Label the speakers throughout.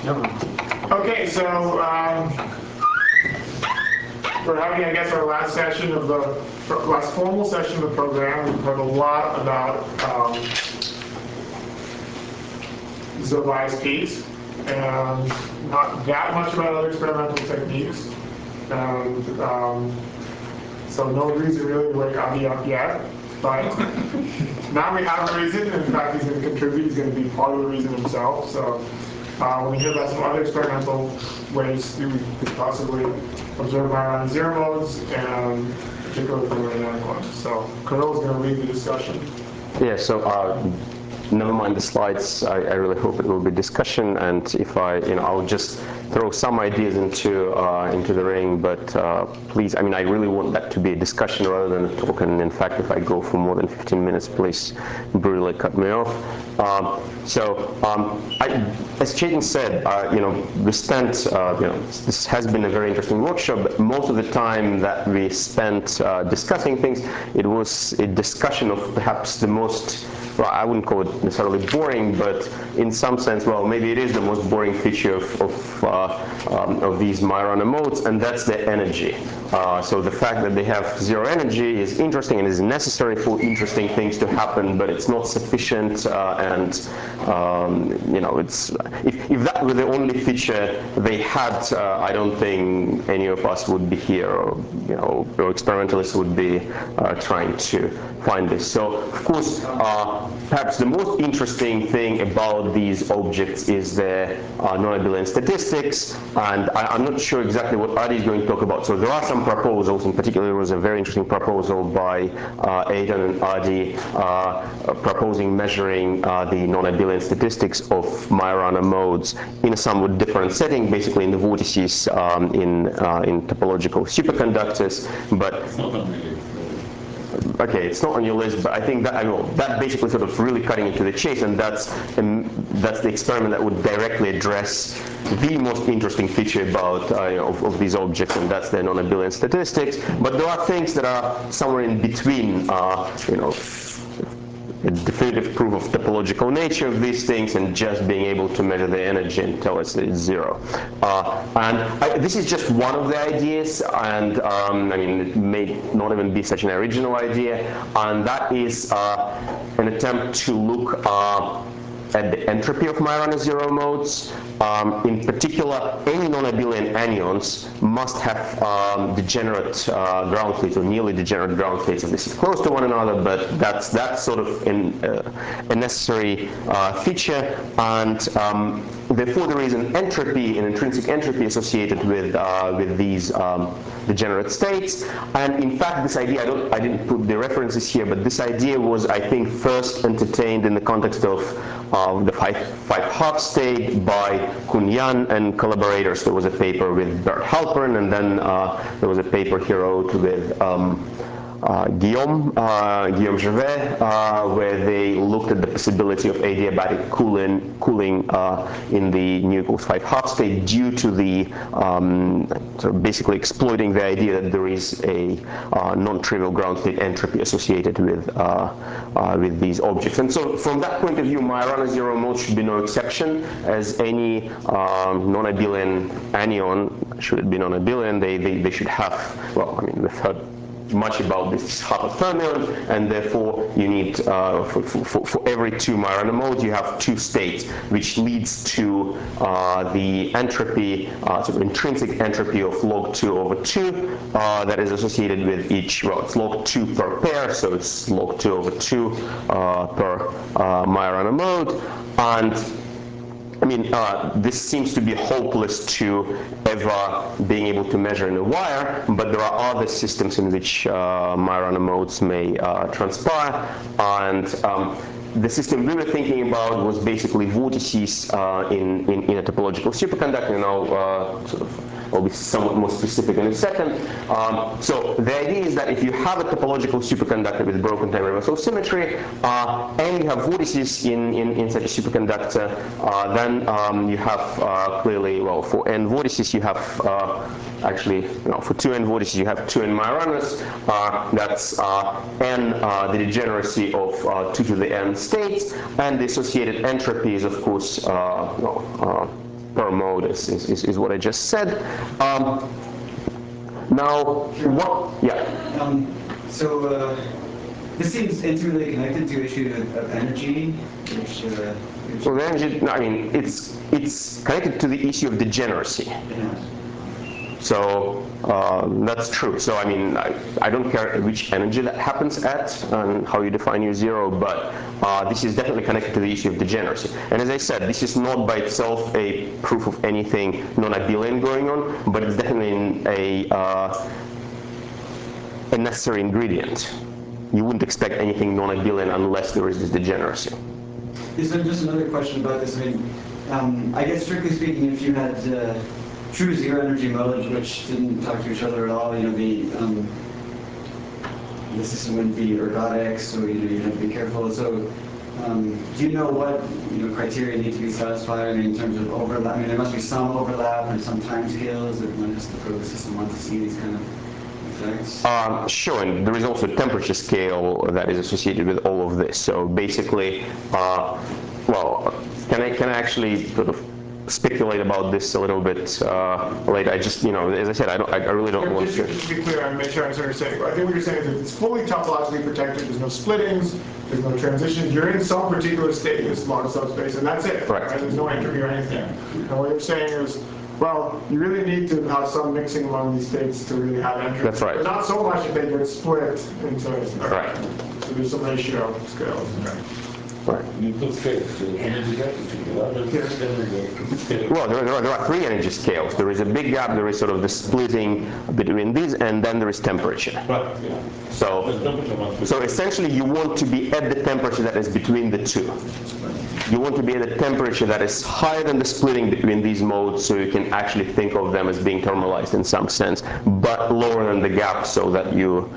Speaker 1: Okay, so we're having, I guess, our last session of the last formal session of the program. We've heard a lot about ISPs and not that much about other experimental techniques. And so no reason really to wake Adi up yet. But now we have a reason. In fact, he's going to contribute. He's going to be part of the reason himself. So when we hear about some other experimental ways we could possibly observe Majorana zero modes, and particularly for the dynamic ones. So Kirill is going to lead the discussion.
Speaker 2: Yeah, so never mind the slides. I really hope it will be discussion, and if I'll just throw some ideas into the ring. But please, I mean, I really want that to be a discussion rather than a talk. And in fact, if I go for more than 15 minutes, please brutally cut me off. As Chetan said, we spent, this has been a very interesting workshop. But most of the time that we spent discussing things, it was a discussion of perhaps the most, well, I wouldn't call it necessarily boring, but in some sense, well, maybe it is the most boring feature of these Majorana modes, and that's the energy. So the fact that they have zero energy is interesting and is necessary for interesting things to happen, but it's not sufficient. It's if that were the only feature they had, I don't think any of us would be here, or experimentalists would be trying to find this. So of course, perhaps the most interesting thing about these objects is the non-abelian statistics, and I'm not sure exactly what Adi is going to talk about. So there are some proposals. In particular, there was a very interesting proposal by Aidan and Adi proposing measuring the non-abelian statistics of Majorana modes in a somewhat different setting, basically in the vortices in topological superconductors. But okay, it's not on your list, but I think that basically sort of really cutting into the chase, and that's the experiment that would directly address the most interesting feature about of these objects, and that's the non-abelian statistics. But there are things that are somewhere in between, a definitive proof of topological nature of these things and just being able to measure the energy and tell us that it's zero. This is just one of the ideas, and it may not even be such an original idea, and that is an attempt to look at the entropy of Majorana zero modes. In particular, any non-abelian anyons must have degenerate ground states, or nearly degenerate ground states. And this is close to one another, but that's sort of a necessary feature. And therefore, there is an entropy, an intrinsic entropy associated with these degenerate states. And in fact, this idea, I didn't put the references here, but this idea was, I think, first entertained in the context of the 5-half state by Kunyan and collaborators. There was a paper with Bert Halpern, and then there was a paper he wrote with Guillaume Gervais, where they looked at the possibility of adiabatic cooling in the nu equals 5-half state due to the sort of basically exploiting the idea that there is a non-trivial ground state entropy associated with these objects. And so from that point of view, Majorana zero mode should be no exception, as any non-abelian anion, should it be non-abelian, they should have, well, I mean, we've heard much about this Harper fermion, and therefore you need, for every two Majorana modes, you have two states, which leads to the entropy, sort of intrinsic entropy of log 2 over 2 that is associated with each, well, it's log 2 per pair, so it's log 2 over 2 per Majorana mode. And I mean, this seems to be hopeless to ever being able to measure in a wire, but there are other systems in which Majorana modes may transpire. And the system we were thinking about was basically vortices in a topological superconductor, and I'll be somewhat more specific in a second. So the idea is that if you have a topological superconductor with broken time reversal symmetry, and you have vortices in such a superconductor, then you have clearly, well, for n vortices you have actually, for 2n vortices you have 2n Majoranas. That's n, the degeneracy of 2 to the n states, and the associated entropy is, of course, per mode is what I just said. Now, what? Yeah.
Speaker 3: This seems intimately connected to issue of energy,
Speaker 2: Well, the energy, I mean, it's connected to the issue of degeneracy.
Speaker 3: Yeah.
Speaker 2: So that's true. So I mean, I don't care which energy that happens at and how you define your zero, but this is definitely connected to the issue of degeneracy. And as I said, this is not by itself a proof of anything non-abelian going on, but it's definitely a necessary ingredient. You wouldn't expect anything non-abelian unless there is this degeneracy.
Speaker 3: Is there just another question about this? I mean, I guess strictly speaking, if you had true zero energy modes which didn't talk to each other at all, you know, the system wouldn't be ergodic, so you have to be careful. So, do you know what criteria need to be satisfied? I mean, in terms of overlap. I mean, there must be some overlap and some time scales that one has to put the system wants to see these kind of effects.
Speaker 2: Sure, and there is also a temperature scale that is associated with all of this. So basically, well, can I actually sort of speculate about this a little bit later? I just, as I said, I really don't want to.
Speaker 1: Just to be clear, I'm make sure I understand. I think what you're saying is that it's fully topologically protected. There's no splittings. There's no transitions. You're in some particular state in this large subspace, and that's it.
Speaker 2: Right.
Speaker 1: There's no entropy or anything. And what you're saying is, well, you really need to have some mixing among these states to really have entropy.
Speaker 2: That's right.
Speaker 1: But not so much that they get split into.
Speaker 2: Right.
Speaker 1: So there's some ratio scales. Okay.
Speaker 2: Right.
Speaker 4: You put scales, energy gap,
Speaker 2: Well, there are three energy scales. There is a big gap, there is sort of the splitting between these, and then there is temperature.
Speaker 4: Right, yeah.
Speaker 2: So essentially you want to be at the temperature that is between the two. You want to be at a temperature that is higher than the splitting between these modes, so you can actually think of them as being thermalized in some sense, but lower than the gap so that you,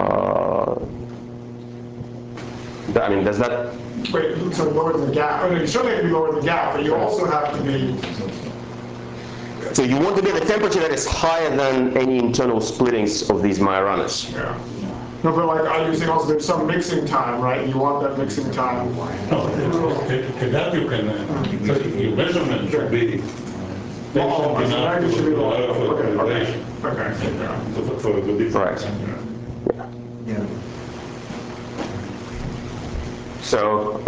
Speaker 2: I mean, does that?
Speaker 1: Wait, so lower than the gap. I mean, you certainly have to be lower than the gap, but you also have to be.
Speaker 2: So you want to be at a temperature that is higher than any internal splittings of these Majoranas.
Speaker 1: Yeah. No, but like you're saying also there's some mixing time, right? You want that mixing time.
Speaker 4: No, to that you can, your measurement should be patient enough to allow for correlation.
Speaker 1: Okay. Yeah.
Speaker 4: For a good difference.
Speaker 2: Right.
Speaker 3: Yeah.
Speaker 2: So,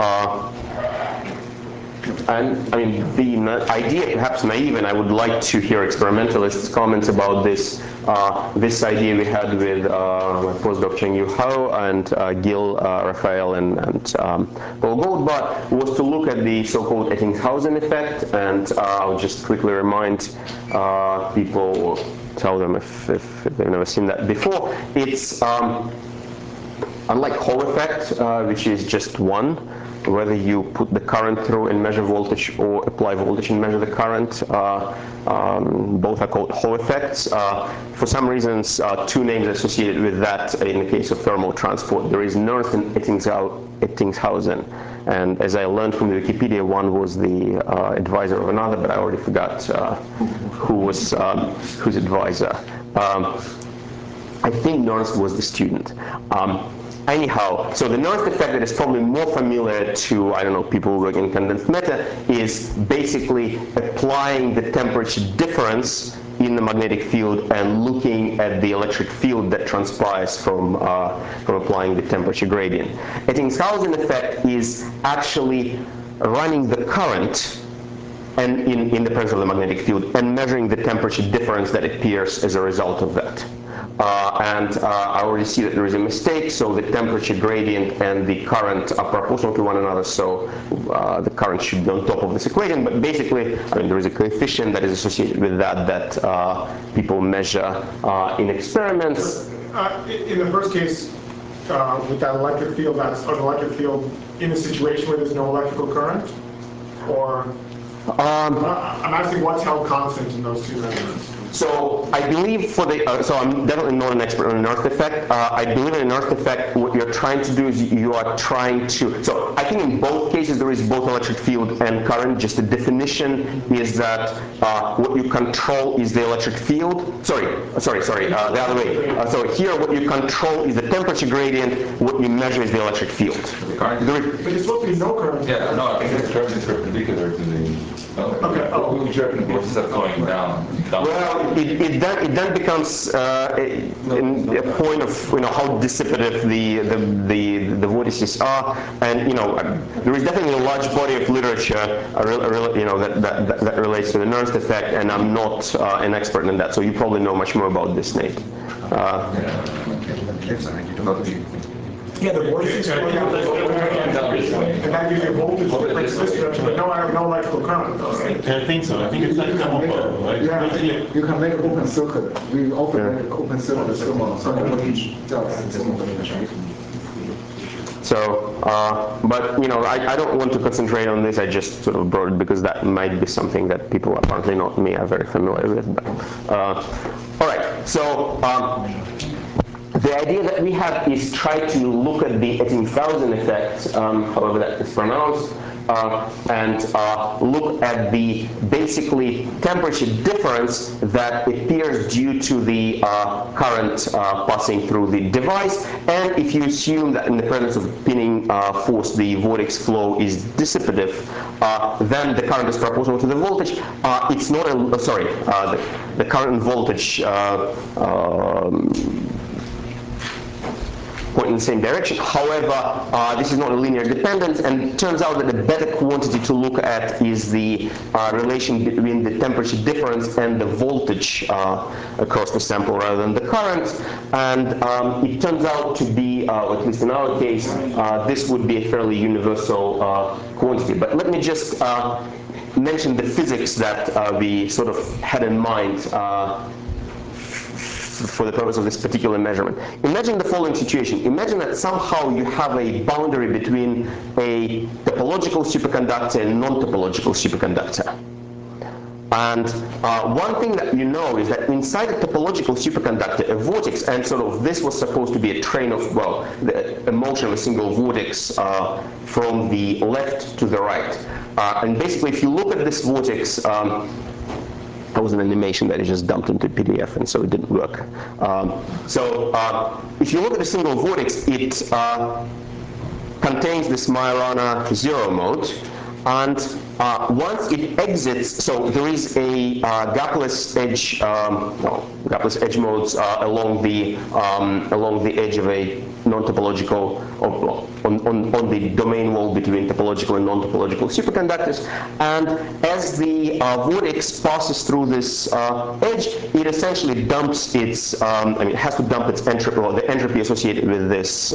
Speaker 2: and I mean, the idea perhaps naive, and I would like to hear experimentalists' comments about this. This idea we had with my postdoc Cheng-Yu Hao and Gil Raphael and Paul Goldblatt was to look at the so-called Ettingshausen effect, and I'll just quickly remind people, or tell them if they've never seen that before. It's unlike Hall effect, which is just one, whether you put the current through and measure voltage or apply voltage and measure the current, both are called Hall effects. For some reasons, two names associated with that in the case of thermal transport. There is Nernst and Ettingshausen. And as I learned from the Wikipedia, one was the advisor of another, but I already forgot who was whose advisor. I think Nernst was the student. Anyhow, so the Nernst effect that is probably more familiar to, I don't know, people who work in condensed matter is basically applying the temperature difference in the magnetic field and looking at the electric field that transpires from applying the temperature gradient. Ettingshausen effect is actually running the current and in the presence of the magnetic field and measuring the temperature difference that appears as a result of that. I already see that there is a mistake, so the temperature gradient and the current are proportional to one another, so the current should be on top of this equation. But basically, I mean, there is a coefficient that is associated with that people measure in experiments.
Speaker 1: In the first case, with that electric field, that's an electric field in a situation where there's no electrical current? Or I'm asking what's held constant in those two measurements.
Speaker 2: So I believe for the, so I'm definitely not an expert on the Nernst effect. I believe in the Nernst effect, what you're trying to do is you are trying to, so I think in both cases there is both electric field and current. Just the definition is that what you control is the electric field. Sorry, the other way. So here what you control is the temperature gradient, what you measure is the electric field.
Speaker 1: But it's supposed to be no current.
Speaker 5: Yeah, no, I think the current is perpendicular to the
Speaker 1: Okay. Oh.
Speaker 5: Vortices are flowing down.
Speaker 2: Well, it then becomes a point of how dissipative the vortices are, and there is definitely a large body of literature that relates to the Nernst effect, and I'm not an expert in that, so you probably know much more about this, Nate.
Speaker 1: Yeah, the vortices and that gives you voltage difference in this direction, but no, I have no electrical current though, right?
Speaker 4: I think so. I think it's like thermopole, right?
Speaker 1: Yeah.
Speaker 4: Basically,
Speaker 6: You can make an open circuit. We often make an open circuit thermal voltage just thermal voltage.
Speaker 2: So, but I don't want to concentrate on this. I just sort of brought it because that might be something that people, apparently not me, are very familiar with. But, all right. So. The idea that we have is try to look at the Etingthausen effect, however that is pronounced, and look at the basically temperature difference that appears due to the current passing through the device. And if you assume that in the presence of pinning force the vortex flow is dissipative, then the current is proportional to the voltage. It's not the current voltage point in the same direction. However, this is not a linear dependence, and it turns out that the better quantity to look at is the relation between the temperature difference and the voltage across the sample rather than the current. And it turns out to be, at least in our case, this would be a fairly universal quantity. But let me just mention the physics that we sort of had in mind for the purpose of this particular measurement. Imagine the following situation. Imagine that somehow you have a boundary between a topological superconductor and non-topological superconductor. And one thing that you know is that inside a topological superconductor, a vortex, and sort of this was supposed to be a train of, well, a motion of a single vortex from the left to the right. And basically, if you look at this vortex, that was an animation that is just dumped into PDF, and so it didn't work. If you look at a single vortex, it contains this Majorana zero mode, and once it exits, so there is a gapless edge modes along the edge of a non-topological, on the domain wall between topological and non-topological superconductors. And as the vortex passes through this edge, it essentially dumps its, it has to dump its entropy, or the entropy associated with this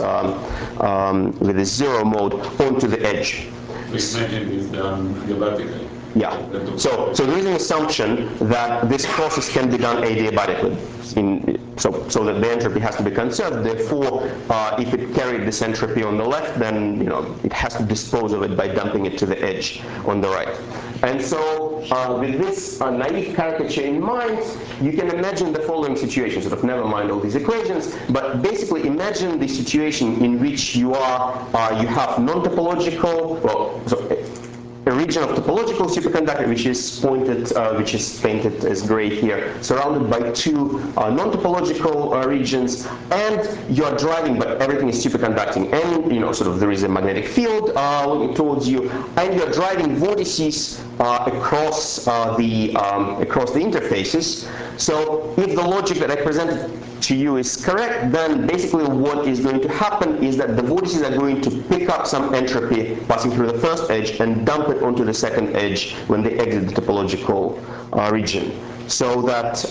Speaker 2: zero mode onto the edge.
Speaker 4: we imagine is done adiabatically.
Speaker 2: Yeah. So there is an assumption that this process can be done adiabatically, so that the entropy has to be conserved. Therefore, if it carried this entropy on the left, then it has to dispose of it by dumping it to the edge on the right. And so, with this naive caricature in mind, you can imagine the following situation. Sort of never mind all these equations, but basically imagine the situation in which you have non-topological, a region of topological superconductor, which is painted as gray here, surrounded by two non-topological regions, and you're driving, but everything is superconducting, and sort of there is a magnetic field looking towards you, and you're driving vortices across the interfaces. So if the logic that I presented to you is correct, then basically what is going to happen is that the vortices are going to pick up some entropy passing through the first edge and dump it onto the second edge when they exit the topological region. So that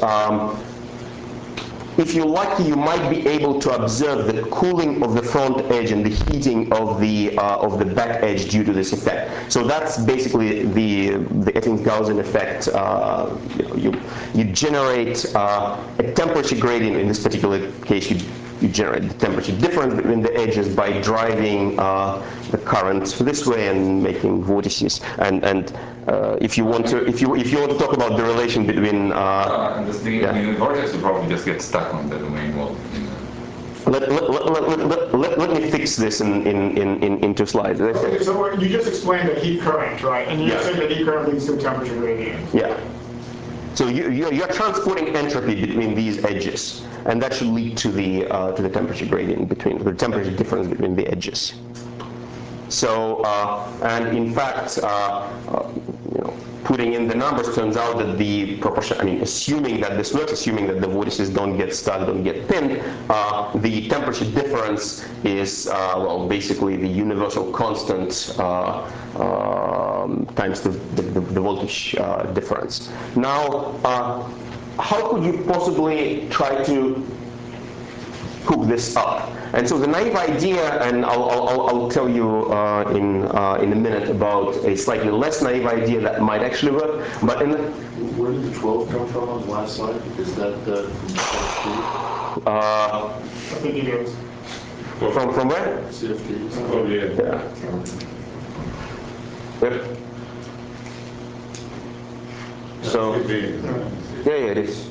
Speaker 2: if you're lucky, you might be able to observe the cooling of the front edge and the heating of the back edge due to this effect. So that's basically the Etingthausen effect. You generate a temperature gradient. In this particular case, you generate the temperature difference between the edges by driving the current this way and making vortices. And if you want to talk about the relation between
Speaker 5: the vortex will probably just get stuck on the domain wall.
Speaker 2: Let me fix this in two slides.
Speaker 1: Okay, so you just explained the heat current, right? And you said the heat current leads to a temperature gradient.
Speaker 2: Yeah. So you're transporting entropy between these edges, and that should lead to the temperature gradient between the temperature difference between the edges. So and in fact, putting in the numbers, turns out that the proportion, I mean, assuming that this works, assuming that the vortices don't get stuck, don't get pinned, the temperature difference is, well, basically the universal constant times the voltage difference. Now, how could you possibly try to hook this up? And so the naive idea, and I'll tell you in a minute about a slightly less naive idea that might actually work. But
Speaker 6: where did the 12 come from on the last slide? Is that
Speaker 1: I think it is.
Speaker 2: from where?
Speaker 6: CFTs?
Speaker 4: Oh, yeah.
Speaker 2: Yep. So yeah, it is.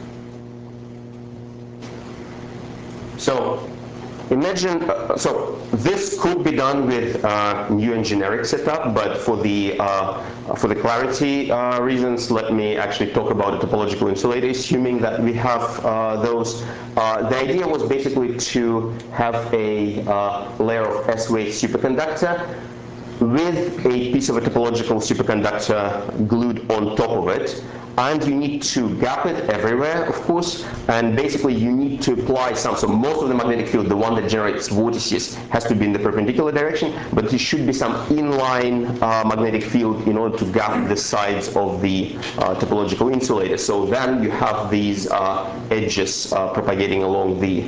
Speaker 2: So imagine, so this could be done with new and generic setup, but for the clarity reasons, let me actually talk about a topological insulator, assuming that we have those. The idea was basically to have a layer of S-wave superconductor with a piece of a topological superconductor glued on top of it. And you need to gap it everywhere, of course, and basically you need to apply some, so most of the magnetic field, the one that generates vortices, has to be in the perpendicular direction, but there should be some inline magnetic field in order to gap the sides of the topological insulator. So then you have these edges propagating along the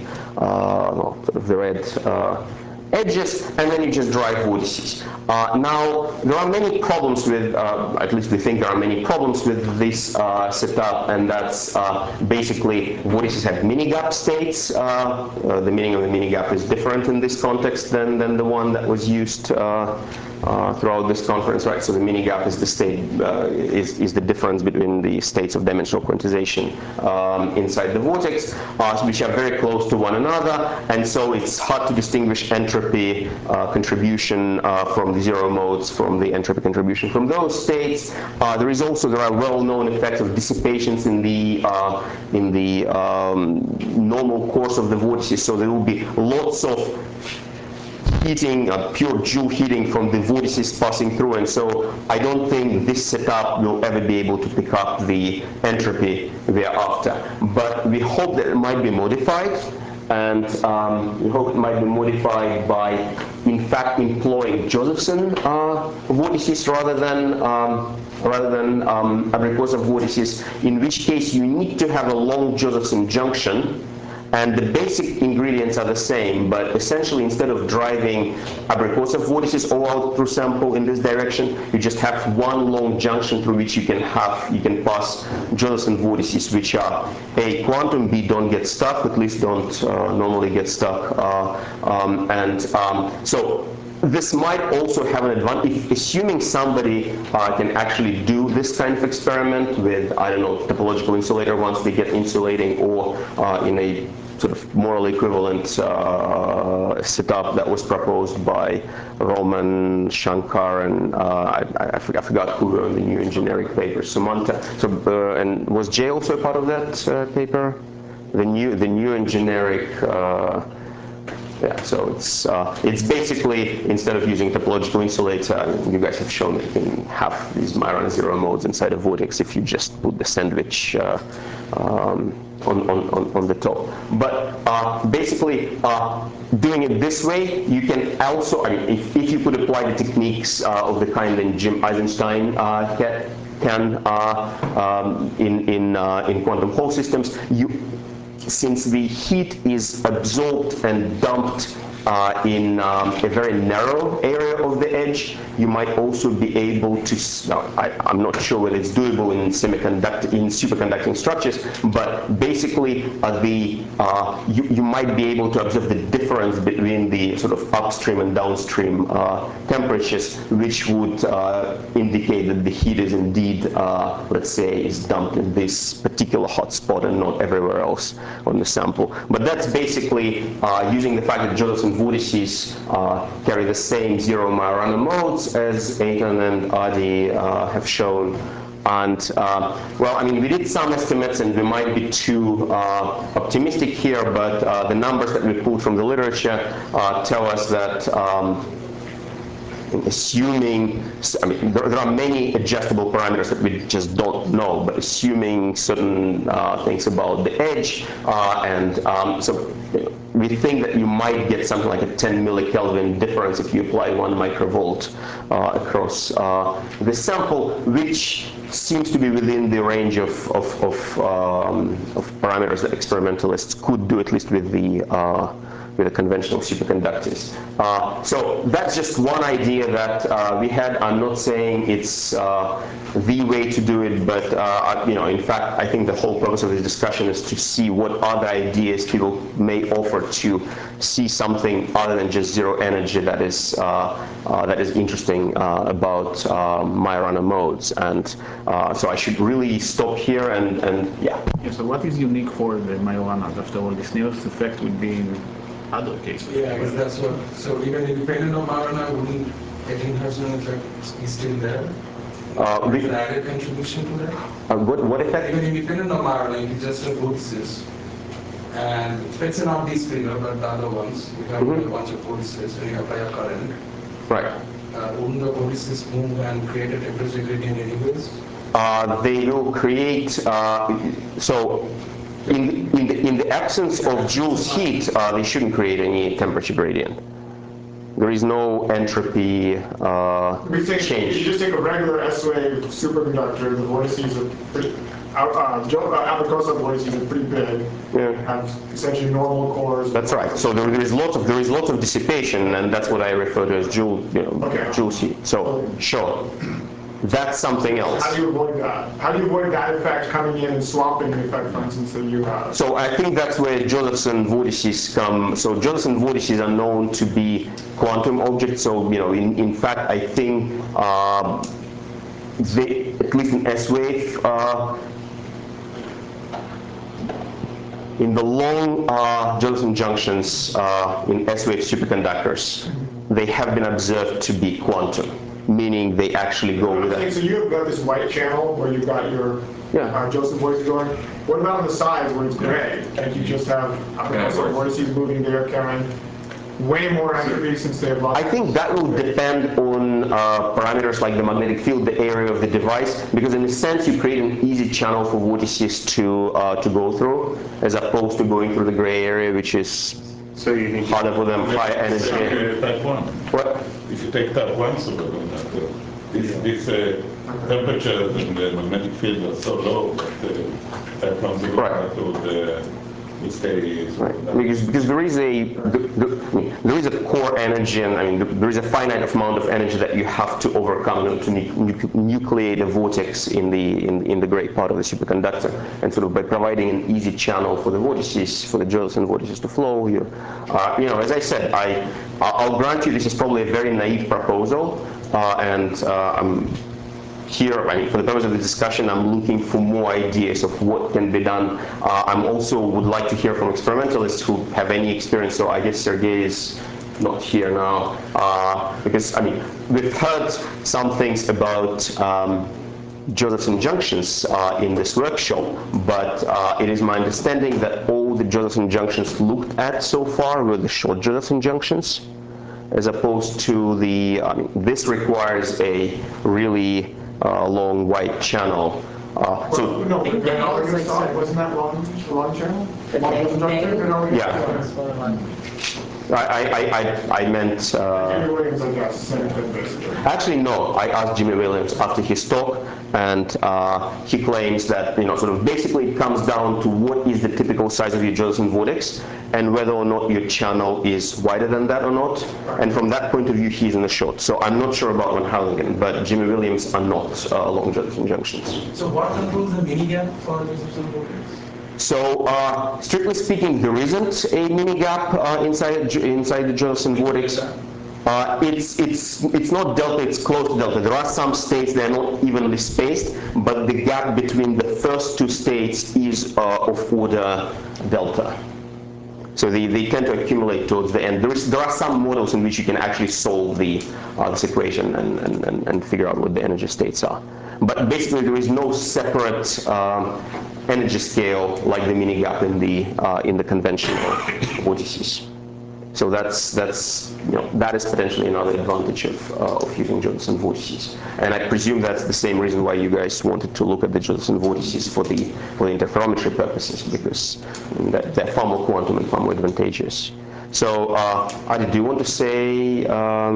Speaker 2: red edges, and then you just drive vortices. Now, there are many problems with, at least we think there are many problems with this setup, and that's basically vortices have mini-gap states. The meaning of the mini-gap is different in this context than the one that was used throughout this conference, right? So the mini-gap is the state, is the difference between the states of dimensional quantization inside the vortex, which are very close to one another, and so it's hard to distinguish entropy contribution from the zero modes from the entropy contribution from those states. There are well-known effects of dissipations in the normal course of the vortices, so there will be lots of heating, pure Joule heating from the vortices passing through, and so I don't think this setup will ever be able to pick up the entropy thereafter. But we hope that it might be modified, and we hope it might be modified by, in fact, employing Josephson vortices rather than Abrikosov vortices, in which case you need to have a long Josephson junction. And the basic ingredients are the same, but essentially instead of driving Abrikosov vortices all out through sample in this direction, you just have one long junction through which you can pass Josephson vortices, which are A, quantum, B, don't get stuck, at least don't normally get stuck. So this might also have an advantage, assuming somebody can actually do this kind of experiment with, I don't know, topological insulator once they get insulating, or in a sort of morally equivalent setup that was proposed by Roman, Shankar, and I forgot who were in the new engineering paper, Sumanta. So, and was Jay also a part of that paper? The new engineering. Yeah, so it's basically, instead of using topological insulator, you guys have shown that you can have these Majorana zero modes inside a vortex if you just put the sandwich on the top. But basically, doing it this way, you can also, I mean, if you could apply the techniques of the kind that Jim Eisenstein can in quantum Hall systems, since the heat is absorbed and dumped in a very narrow area of the edge, you might also be able to, I'm not sure whether it's doable in superconducting structures, but basically you might be able to observe the difference between the sort of upstream and downstream temperatures, which would indicate that the heat is indeed, let's say, is dumped in this particular hotspot and not everywhere else on the sample. But that's basically using the fact that Josephson vortices carry the same zero Majorana modes as Aiton and Adi have shown. And well, I mean, we did some estimates, and we might be too optimistic here, but the numbers that we pulled from the literature tell us that assuming, I mean, there are many adjustable parameters that we just don't know, but assuming certain things about the edge, so we think that you might get something like a 10 millikelvin difference if you apply 1 microvolt across the sample, which seems to be within the range of parameters that experimentalists could do, at least with the conventional superconductors. So that's just one idea that we had. I'm not saying it's the way to do it, but in fact, I think the whole purpose of this discussion is to see what other ideas people may offer to see something other than just zero energy that is interesting about Majorana modes. And so I should really stop here and yeah.
Speaker 7: So what is unique for the Majorana? After all, this Nails effect would be in other cases.
Speaker 8: Yeah, because that's what. So even independent of Majorana, wouldn't 18Hz effect be still there? With an added contribution to that?
Speaker 2: What effect?
Speaker 8: Even independent of Majorana, if you just have vortices, and it's not these figure, but the other ones, you have a bunch of vortices when you apply a current.
Speaker 2: Right.
Speaker 8: Wouldn't the vortices move and create a temperature gradient anyways?
Speaker 2: They will create, so in the absence of Joule's heat, they shouldn't create any temperature gradient. There is no entropy change.
Speaker 1: You just take a regular S-wave superconductor, the vortices are pretty, Abacosa vortices are pretty big, have essentially normal cores.
Speaker 2: That's right. So there is lots of dissipation, and that's what I refer to as Joule's heat. So sure. That's something else.
Speaker 1: How do you avoid that? How do you avoid that effect coming in and swamping the effect, for instance, that you have?
Speaker 2: So I think that's where Josephson vortices come. So Josephson vortices are known to be quantum objects. So in fact, I think they, at least in S-wave, in the long Josephson junctions in S-wave superconductors, they have been observed to be quantum, meaning they actually go with it.
Speaker 1: So you've got this white channel where you've got your Josephson vortices going. What about on the sides where it's gray? Like you just have vortices moving there, carrying way more entropy since they have lost.
Speaker 2: I think that will depend on parameters like the magnetic field, the area of the device, because in a sense you create an easy channel for vortices to go through, as opposed to going through the gray area, which is harder for them, higher energy.
Speaker 4: Type 1.
Speaker 2: What?
Speaker 4: If you take type 1 superconductor, this temperature in the magnetic field are so low that type 1 superconductor would stay.
Speaker 2: Right. Because there is a core energy, and there is a finite amount of energy that you have to overcome to nucleate a vortex in the gray part of the superconductor, and sort of by providing an easy channel for the vortices, for the Josephson vortices to flow here. As I said, I'll grant you this is probably a very naive proposal, and I'm here, for the purpose of the discussion, I'm looking for more ideas of what can be done. I'm also would like to hear from experimentalists who have any experience. So I guess Sergey is not here now, because we've heard some things about Josephson junctions in this workshop, but it is my understanding that all the Josephson junctions looked at so far were the short Josephson junctions, as opposed to this requires a really long white channel.
Speaker 1: Wasn't that long channel?
Speaker 2: Yeah. I meant.
Speaker 1: Jimmy Williams, I guess, same thing basically.
Speaker 2: Actually, no. I asked Jimmy Williams after his talk, and he claims that sort of basically it comes down to what is the typical size of your Josephson vortex, and whether or not your channel is wider than that or not. And from that point of view, he's in the short. So I'm not sure about Van Harlingen, but Jimmy Williams are not long Josephson junctions.
Speaker 8: So what controls the mini gap for Josephson vortex?
Speaker 2: So, strictly speaking, there isn't a mini gap inside the Josephson vortex. It's not delta, it's close to delta. There are some states that are not evenly spaced, but the gap between the first two states is of order delta. So they tend to accumulate towards the end. There are some models in which you can actually solve this equation and figure out what the energy states are. But basically, there is no separate energy scale like the mini gap in the conventional vortices. So that's that is potentially another advantage of using Josephson vortices. And I presume that's the same reason why you guys wanted to look at the Josephson vortices for the interferometry purposes, because they're far more quantum and far more advantageous. So, Adi, do you want to say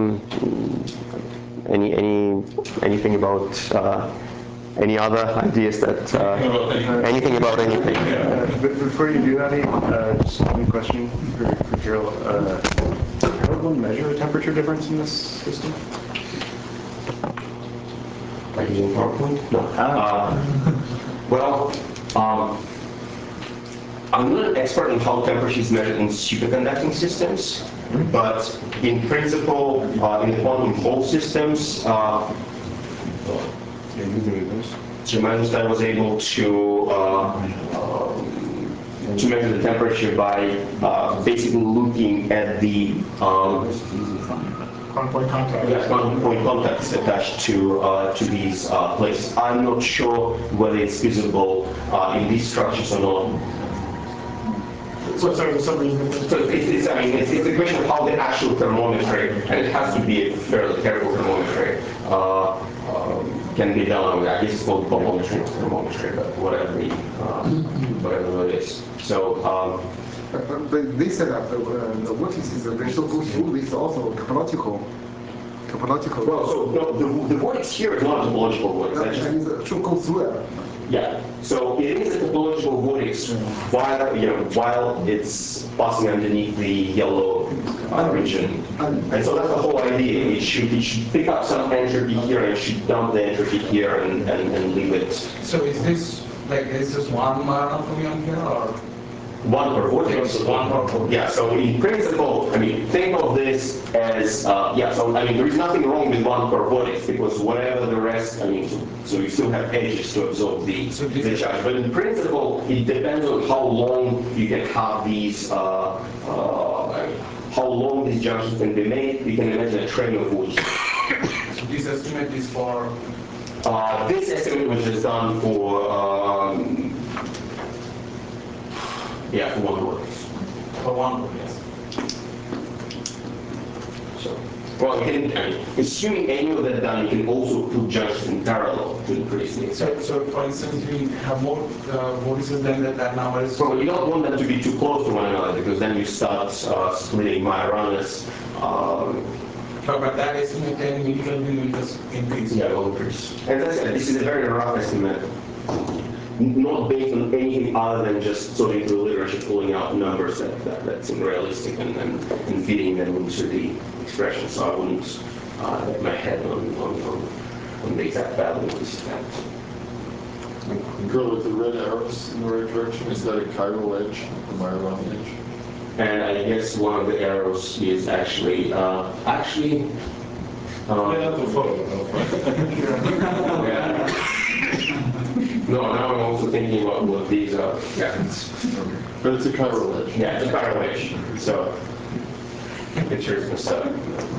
Speaker 2: anything about any other ideas that anything about anything?
Speaker 7: Before you do that, just one question for Carol. How would one measure a temperature difference in this system?
Speaker 2: By using PowerPoint? No. Well, I'm not an expert on how temperature is measured in superconducting systems, but in principle, in the quantum Hall systems, Germanstein was able to measure the temperature by basically looking at the
Speaker 1: quantum point contact.
Speaker 2: yeah, quantum point contacts attached to these places. I'm not sure whether it's feasible in these structures or not.
Speaker 1: So for some reason,
Speaker 2: So it's a question of how the actual thermometry, and it has to be a fairly careful thermometry, can be done. I guess it's called bolometry or thermometry, but whatever it is. So.
Speaker 6: But they said that the vortices, they should go through this also topological.
Speaker 2: Well, so no, the vortex here is not a topological vortex.
Speaker 6: It should go through that.
Speaker 2: Yeah. So it is a topological vortex while it's passing underneath the yellow region. And so that's the whole idea. It should pick up some entropy here and it should dump the entropy here and leave it.
Speaker 8: So is this just one Majorana fermion here, or?
Speaker 2: One per vortex.
Speaker 8: One per vortex.
Speaker 2: Yeah, so in principle, think of this as, so there is nothing wrong with one per vortex, because whatever the rest, so you still have edges to absorb the charge. But in principle, it depends on how long you can have these, how long these junctions can be made. You can imagine a train of vortices.
Speaker 8: So this estimate is for?
Speaker 2: This estimate was just done for, for one vortex.
Speaker 8: For one vortex.
Speaker 2: So, well, you can, assuming any of that done, you can also put junctions in parallel to increase the excitement.
Speaker 8: So for instance, we have more vortices than that number is.
Speaker 2: Well, you don't want them to be too close to one another, because then you start splitting Majoranas.
Speaker 8: But that estimate then immediately will just increase.
Speaker 2: Yeah, it will increase. And as I said, this is a very rough estimate, not based on anything other than just sorting through the literature, pulling out numbers that seem realistic and feeding them into the expression. So I wouldn't hit my head on the exact value of this effect.
Speaker 9: Girl with the red arrows in the right direction, is that a chiral edge, a Majorana edge?
Speaker 2: And I guess one of the arrows is actually, No, now I'm also thinking about what these are. Yeah.
Speaker 9: But it's a chiral edge.
Speaker 2: Yeah, it's a chiral edge. So, pictures and stuff.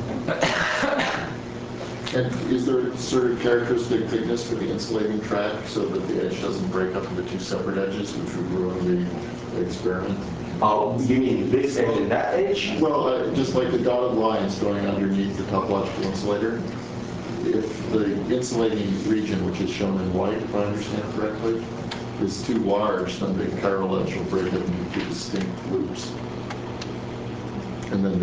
Speaker 9: And is there sort of characteristic thickness for the insulating track so that the edge doesn't break up into two separate edges, which would ruin the experiment?
Speaker 2: You mean this edge and that edge?
Speaker 9: Well, just like the dotted lines going underneath the topological insulator. If the insulating region, which is shown in white, if I understand correctly, is too large, then the chiral edge will break up into two distinct loops. And then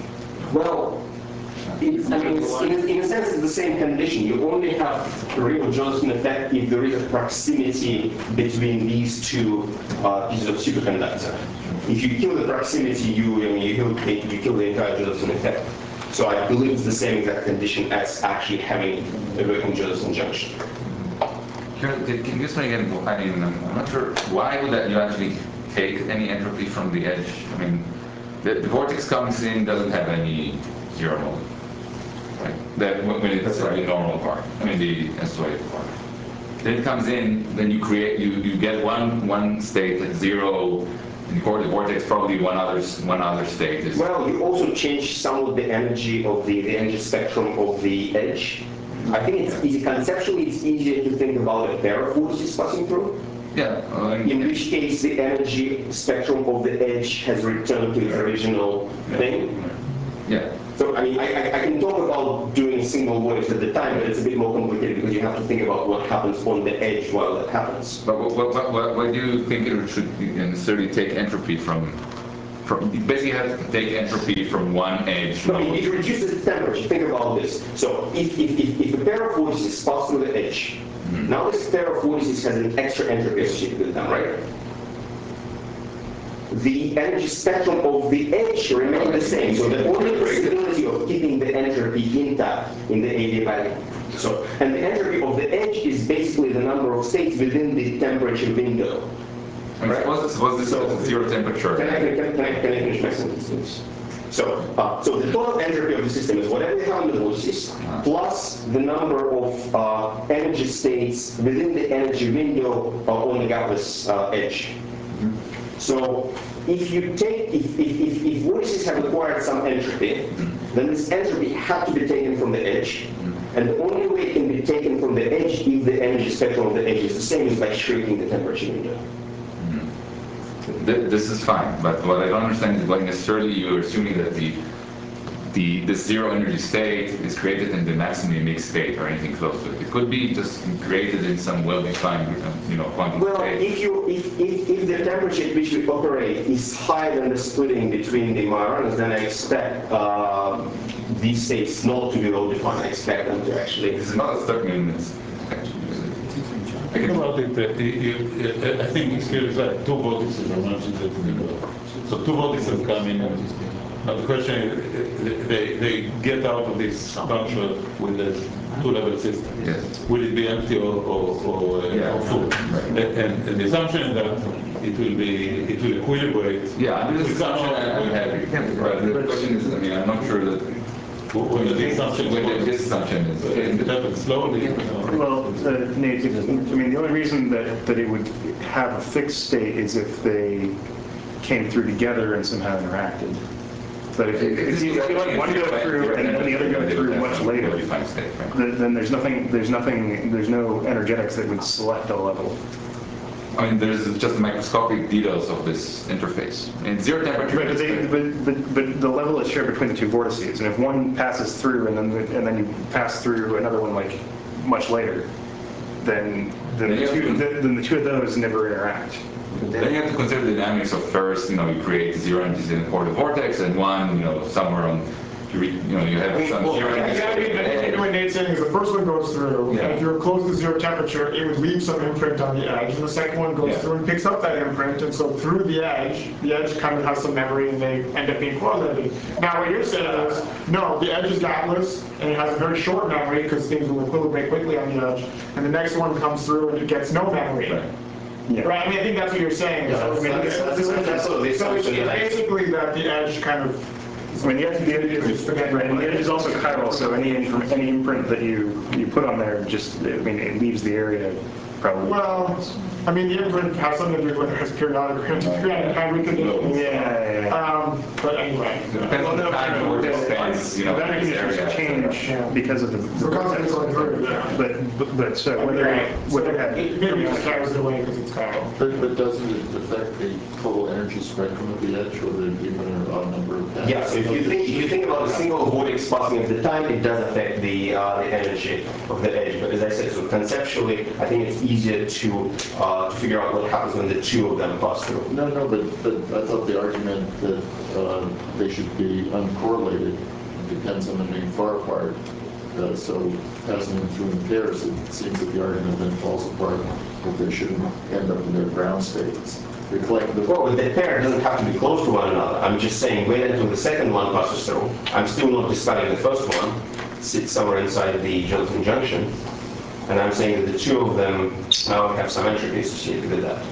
Speaker 2: in a sense, it's the same condition. You only have a real Josephson effect if there is a proximity between these two pieces of superconductor. If you kill the proximity, you kill the entire Josephson effect. So I believe it's the same exact condition as actually having a working Josephson junction.
Speaker 5: Can you explain again? I'm not sure why would that you actually take any entropy from the edge. The vortex comes in, doesn't have any zero mode. Right? That when it's the normal part. The insulated part. Then it comes in, then you get one state at zero. In the vortex, probably one other state is.
Speaker 2: Well, you also change some of the energy of the energy spectrum of the edge. I think it's easy. Conceptually, it's easier to think about a pair of vortices passing through.
Speaker 5: Yeah.
Speaker 2: In which case the energy spectrum of the edge has returned to its original thing.
Speaker 5: Yeah.
Speaker 2: So I mean, I can talk about doing single vortex at the time, but it's a bit more complicated because you have to think about what happens on the edge while that happens.
Speaker 5: But why do you think it should necessarily take entropy from you basically have to take entropy from one edge?
Speaker 2: No, it reduces the temperature. Think about this. So if a pair of vortices pass through the edge, now this pair of vortices has an extra entropy associated with them, right? The energy spectrum of the edge remains the same, so the only possibility of keeping the entropy intact in the adiabatic. So, and the entropy of the edge is basically the number of states within the temperature window.
Speaker 5: Right. Suppose this is zero temperature.
Speaker 2: Can I finish my sentence, please? So the total entropy of the system is whatever you have in the vortices plus the number of energy states within the energy window on the gapless edge. So if you take, if vortices have acquired some entropy, then this entropy had to be taken from the edge. And the only way it can be taken from the edge if the energy spectrum of the edge is the same is by shrinking the temperature window.
Speaker 5: This is fine, but what I don't understand is why necessarily you're assuming that the zero energy state is created in the maximally mixed state or anything close to it. It could be just created in some well-defined, quantum
Speaker 2: well,
Speaker 5: state.
Speaker 2: If the temperature at which we operate is higher than the splitting between the Majoranas, then I expect these states not to be well-defined. I expect them to actually.
Speaker 5: This is not a 30 minutes.
Speaker 4: Think about it, I think it's clear that two vortices are mentioned at the middle. So two vortices come in, and now the question is, they get out of this structure with a two-level system.
Speaker 5: Yes.
Speaker 4: Will it be empty or full?
Speaker 5: Right.
Speaker 4: And the assumption is that it will equilibrate.
Speaker 5: Yeah, under this assumption, I'm happy. But the question is, I'm not sure that
Speaker 4: When this assumption is, it happens slowly.
Speaker 7: Well, Nate, the only reason that it would have a fixed state is if they came through together and somehow interacted. But if you let one go through and then the other go through much later, then there's no energetics that would select a level.
Speaker 5: There's just microscopic details of this interface. In zero temperature.
Speaker 7: Right, but the level is shared between the two vortices, and if one passes through and then you pass through another one like much later, then the two of those never interact.
Speaker 5: Then you have to consider the dynamics of first, you create zero energies in a quarter vortex, and one, somewhere on. You have some zero
Speaker 1: energy. What Nate's saying is the first one goes through, and if you're close to zero temperature, it would leave some imprint on the edge, and the second one goes through and picks up that imprint, and so through the edge kind of has some memory, and they end up being correlated. Now, what you're saying is, no, the edge is gapless, and it has a very short memory because things will equilibrate quickly on the edge, and the next one comes through and it gets no memory.
Speaker 5: Right.
Speaker 7: Yeah.
Speaker 1: Right. I think that's what you're saying.
Speaker 2: Yeah,
Speaker 1: So it's basically that the edge kind of.
Speaker 7: The edge is also chiral, so any imprint that you put on there it leaves the area probably.
Speaker 1: Well, the imprint has something to do with whether it has periodic or anti-periodic conditions.
Speaker 7: Yeah.
Speaker 1: But anyway.
Speaker 5: Depends on the time where it stands,
Speaker 7: That conditions change because of the
Speaker 1: Because it's going through.
Speaker 7: But so whether it had
Speaker 1: maybe just carries it away because it's chiral.
Speaker 9: But doesn't it affect the total energy spectrum of the edge, or the even an odd number of paths?
Speaker 2: Yeah, so if you think about a single vortex passing at the time, it does affect the energy of the edge. But as I said, so conceptually, I think it's easier to figure out what happens when the two of them pass through.
Speaker 9: No, but I thought the argument that they should be uncorrelated depends on them being far apart. So passing them through in pairs, it seems that the argument then falls apart that they shouldn't end up in their ground states.
Speaker 2: Well, the pair doesn't have to be close to one another. I'm just saying wait until the second one passes through. I'm still not discarding the first one. It sits somewhere inside the Johnson junction. And I'm saying that the two of them now have some entropy associated with that.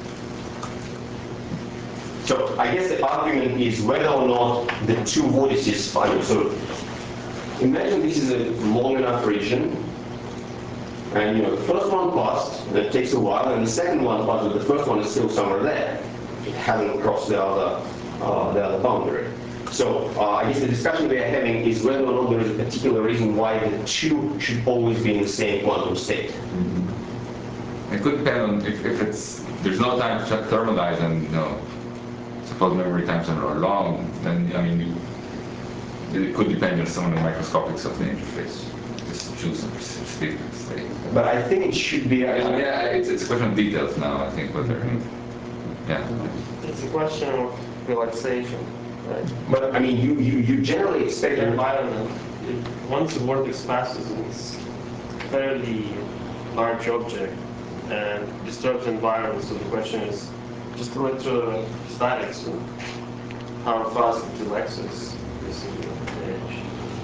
Speaker 2: So I guess the argument is whether or not the two vortices find. So imagine this is a long enough region. And the first one passed, and it takes a while, and the second one passed, but the first one is still somewhere there. It hasn't crossed the other boundary. So I guess the discussion we are having is whether or not there is a particular reason why the two should always be in the same quantum state.
Speaker 5: It could depend on if there's no time to thermalize and suppose memory times are long, then it could depend on some of the microscopics of the interface. Just choose some specific state.
Speaker 2: But I think it should be.
Speaker 5: It's a question of details now. I think whether.
Speaker 10: It's a question of relaxation, right?
Speaker 2: But you generally expect
Speaker 10: The environment. Once the vortex passes, it's a fairly large object and disturbs the environment. So the question is just electrostatics and how fast it relaxes this edge.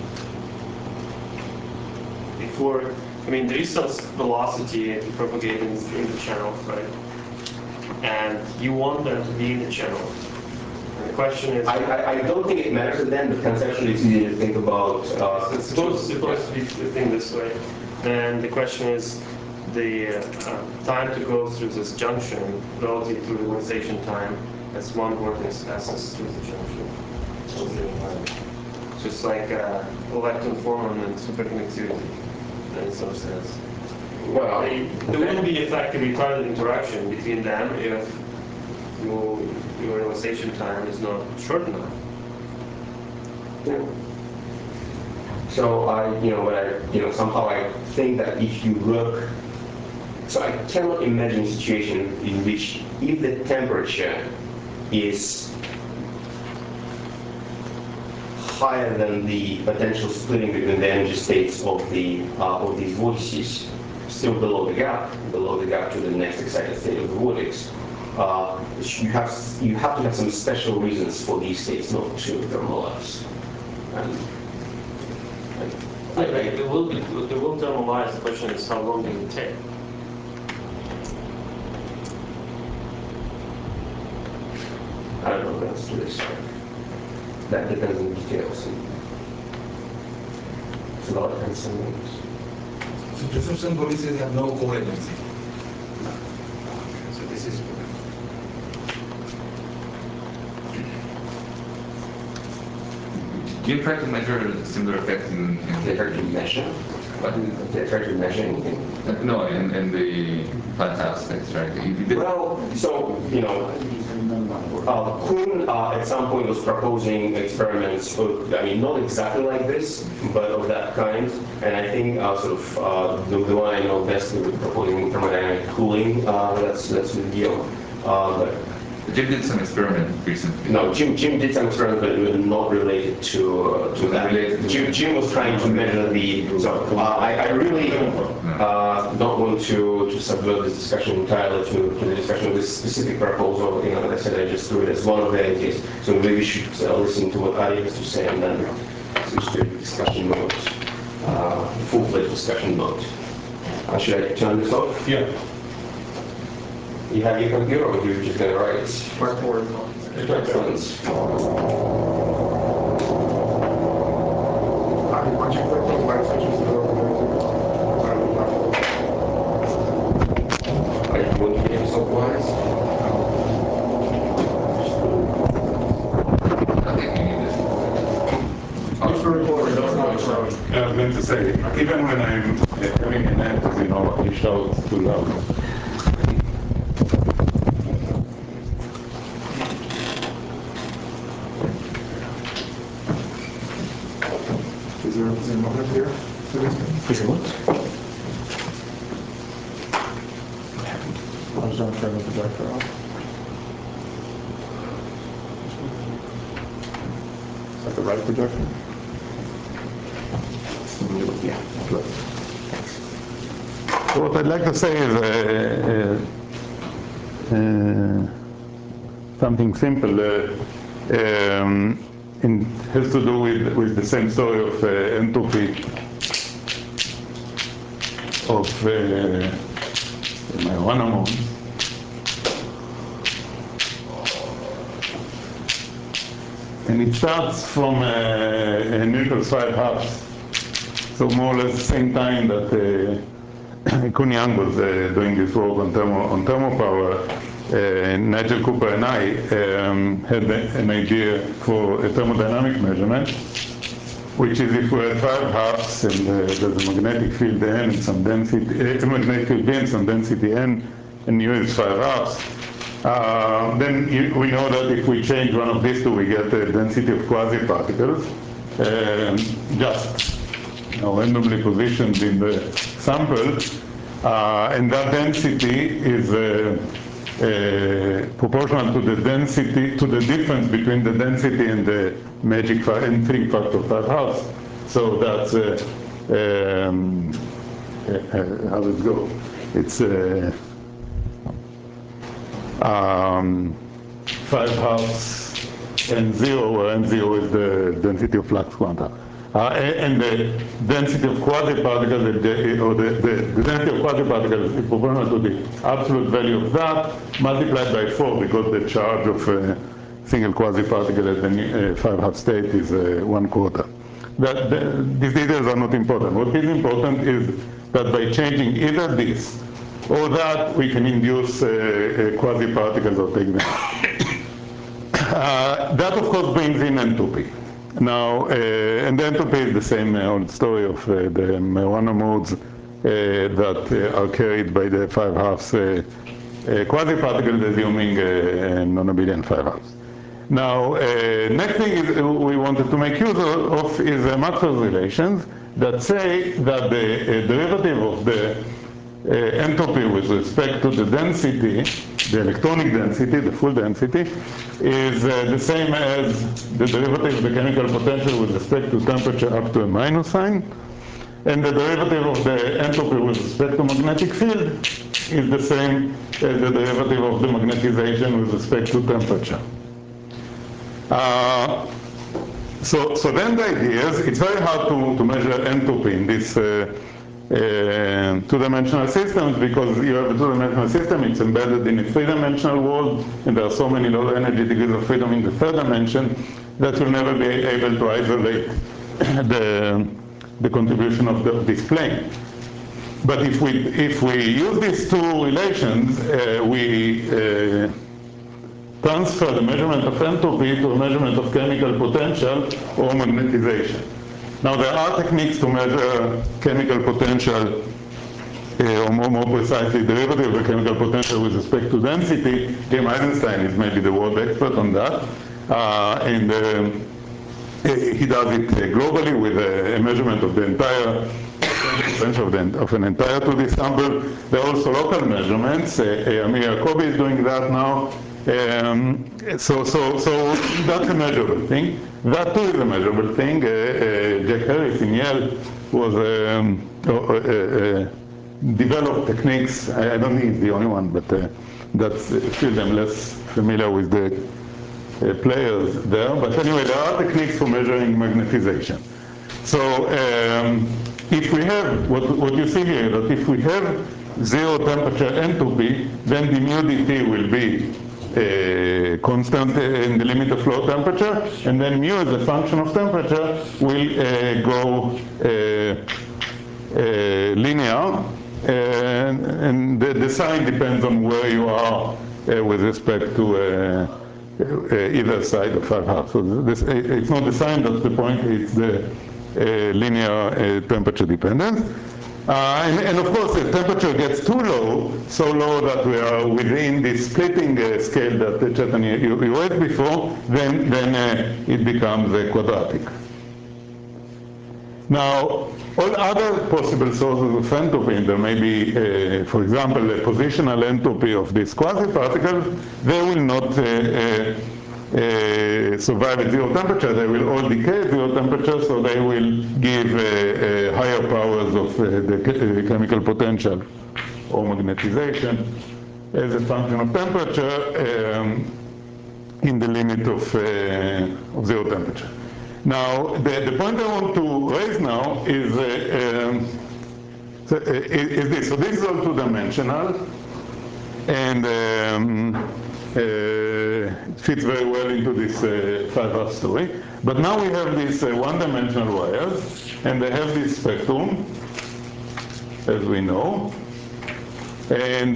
Speaker 10: Before, there is some velocity propagating in the channels, right? And you want them to be in the channel. And the question is...
Speaker 2: I don't think it matters to them, but conceptually it's easy to think about...
Speaker 10: It's supposed to be think this way. And the question is the time to go through this junction relative to relaxation time as one vortex passes through the junction. It's just like electron forming and superconductivity in some sense.
Speaker 2: Well,
Speaker 10: there will be effectively retarded interaction between them if your realization time is not short enough.
Speaker 2: Yeah. So somehow I think that if you look, so I cannot imagine a situation in which if the temperature is higher than the potential splitting between the energy states of these vortices, still below the gap to the next excited state of the vortex, you have to have some special reasons for these states not to thermalize.
Speaker 10: They will thermalize. The question is how long they will take.
Speaker 2: I don't know the answer to this. That depends on the details. It's a lot of depends on things.
Speaker 8: So diffusion vortices have no coherency. So this is
Speaker 5: Do you try to measure similar effects in
Speaker 2: They try to measure?
Speaker 5: What?
Speaker 2: They try to measure anything?
Speaker 5: No, in the plant house things, right?
Speaker 2: Well, so, Kuhn at some point was proposing experiments, not exactly like this, but of that kind. And I think the one I know best is proposing thermodynamic cooling. That's with Guillaume.
Speaker 5: Jim did some experiment recently.
Speaker 2: No, Jim did some experiments, but it was not related to that. Jim was trying to measure the. So I really don't want to subvert this discussion entirely to the discussion of this specific proposal. As I said, I just threw it as one of the ideas. So maybe we should listen to what Ari has to say and then switch to discussion mode, full-fledged discussion mode. Should I turn this off?
Speaker 4: Yeah.
Speaker 2: You have your computer, or you're just going to write?
Speaker 10: Word.
Speaker 2: Excellent.
Speaker 1: Once you click those light switches, it'll
Speaker 2: Are you going to get yourself wise?
Speaker 5: I think you need this.
Speaker 1: Just for recording, don't watch
Speaker 4: I was going to say, even when I'm having a nap, he shouts too loud.
Speaker 1: Is there a motor here for this thing?
Speaker 2: Is it what?
Speaker 1: I was going to turn the projector off. Is that the right projector?
Speaker 2: Yeah.
Speaker 4: So what I'd like to say is something simple. It has to do with the same story of entropy of my and it starts from Newton's 5 halves, so more or less the same time that Kuhn Young was doing this work on thermopower. Nigel Cooper and I had an idea for a thermodynamic measurement, which is if we had 5 halves and there's a magnetic field N and some density, magnetic field B and some density N, and U is 5 halves, then we know that if we change one of these two, we get the density of quasi-particles, just randomly positioned in the sample, and that density is proportional to the density, to the difference between the density and the magic filling factor 5 halves. So that's how does it go? It's 5 halves N0, where N0 is the density of flux quanta. And the density of quasi-particles, or the density of quasi-particles is proportional to the absolute value of that, multiplied by 4, because the charge of a single quasi-particle at the 5 half state is 1/4. These details are not important. What is important is that by changing either this or that, we can induce quasi-particles or take them. That, of course, brings in entropy. Now, and the entropy is the same old story of the Majorana modes that are carried by the 5 halves quasi-particles, assuming non-abelian 5 halves. Now, next thing is we wanted to make use of is Maxwell's relations that say that the derivative of the entropy with respect to the density, the electronic density, the full density, is the same as the derivative of the chemical potential with respect to temperature up to a minus sign, and the derivative of the entropy with respect to magnetic field is the same as the derivative of the magnetization with respect to temperature. So then the idea is, it's very hard to measure entropy in this two-dimensional systems, because you have a two-dimensional system, it's embedded in a three-dimensional world, and there are so many low energy degrees of freedom in the third dimension that you'll never be able to isolate the contribution of this plane. But if we use these two relations, we transfer the measurement of entropy to a measurement of chemical potential or magnetization. Now, there are techniques to measure chemical potential, or more precisely, derivative of the chemical potential with respect to density. Tim Eisenstein is maybe the world expert on that. And he does it globally with a measurement of the entire potential of an entire 2D sample. There are also local measurements. Amir Yacobi is doing that now. So that's a measurable thing. That too is a measurable thing. Jack Harris in Yale was developed techniques. I don't think he's the only one, but that's field I'm less familiar with the players there. But anyway, there are techniques for measuring magnetization. So if we have what you see here, that if we have zero temperature entropy, then the mu dt will be constant in the limit of low temperature, and then mu as a function of temperature will go linear, and the sign depends on where you are with respect to either side of 5 halves. So it's not the sign that's the point, it's the linear temperature dependence. And of course, if temperature gets too low, so low that we are within the splitting scale that Chaitanya you read before, then it becomes quadratic. Now, all other possible sources of entropy, there may be, for example, a positional entropy of these quasi-particles, they will not survive at zero temperature. They will all decay at zero temperature, so they will give higher powers of the chemical potential or magnetization as a function of temperature in the limit of zero temperature. Now, the point I want to raise now is this. So this is all two-dimensional, and it fits very well into this 5-half story. But now we have these one-dimensional wires, and they have this spectrum, as we know. And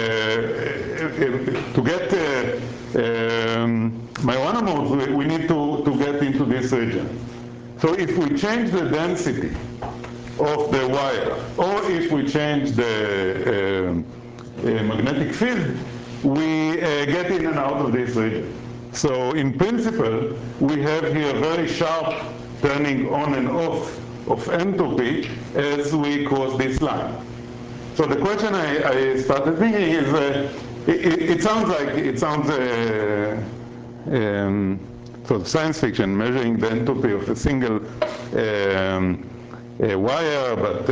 Speaker 4: to get Majorana modes, we need to get into this region. So if we change the density of the wire, or if we change the magnetic field, we get in and out of this region. So in principle, we have here very sharp turning on and off of entropy as we cross this line. So the question I started thinking is, it sounds sort of science fiction, measuring the entropy of a single wire, but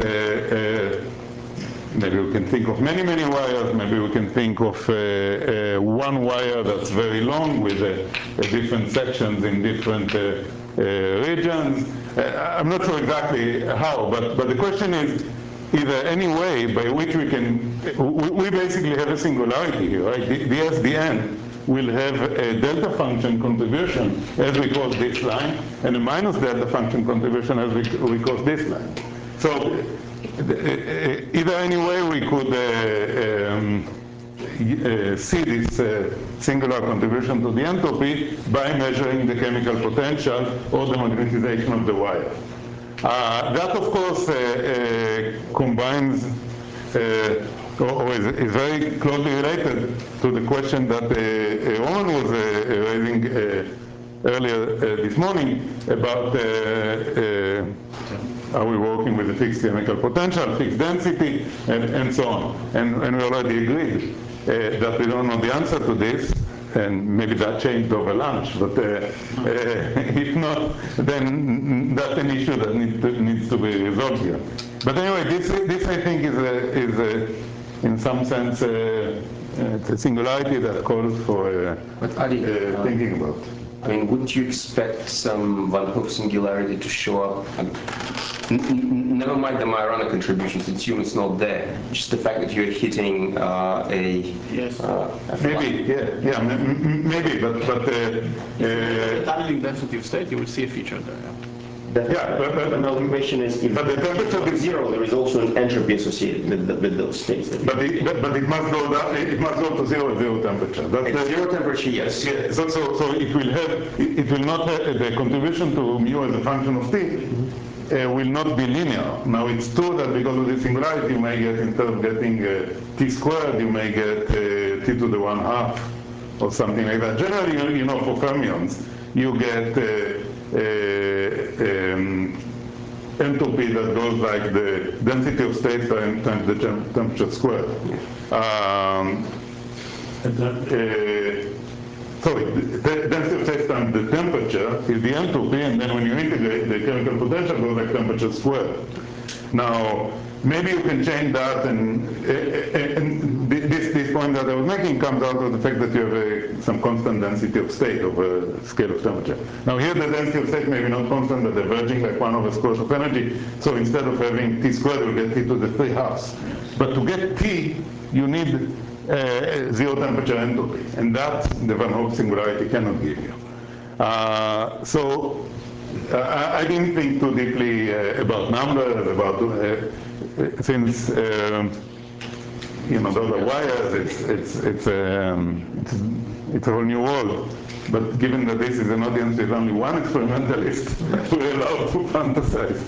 Speaker 4: maybe we can think of many, many wires. Maybe we can think of one wire that's very long with different sections in different regions. I'm not sure exactly how, but the question is there any way by which we can, we basically have a singularity here, right? The SDN will have a delta function contribution as we cross this line, and a minus delta function contribution as we cross this line. So either any way we could see this singular contribution to the entropy by measuring the chemical potential or the magnetization of the wire. That, of course, combines or is very closely related to the question that Roman was raising earlier this morning about are we working with a fixed chemical potential, fixed density, and so on. And we already agreed that we don't know the answer to this, and maybe that changed over lunch, but if not, then that's an issue that needs to be resolved here. But anyway, this I think is in some sense it's a singularity that calls for thinking about.
Speaker 2: I mean, wouldn't you expect some Van Hoof singularity to show up? Never mind the Majorana contributions, assume it's not there. Just the fact that you're hitting
Speaker 7: yes. Maybe, maybe, but
Speaker 11: the tunneling density of state, you will see a feature there.
Speaker 2: But another question is, if the temperature is zero, there is also an entropy associated with those states.
Speaker 4: But it must go down. It must go to zero temperature.
Speaker 2: At zero temperature, yes.
Speaker 4: Yeah. So it will not have the contribution to mu as a function of t. Will not be linear. Now it's true that because of the singularity, you may get, instead of getting t squared, you may get t to the 1/2 or something like that. Generally, you know, for fermions, you get entropy that goes like the density of states times the temperature squared. Sorry, the density of states times the temperature is the entropy, and then when you integrate, the chemical potential goes like temperature squared. Now, maybe you can change that, and this point that I was making comes out of the fact that you have some constant density of state over a scale of temperature. Now here the density of state may be not constant, but diverging like 1 over square root of energy, so instead of having t squared, you'll get t to the 3/2. But to get t, you need zero temperature entropy, and that the Van Hoof singularity cannot give you. I didn't think too deeply about numbers, about since you know, those are wires. It's a whole new world. But given that this is an audience with only one experimentalist, we're allowed to fantasize.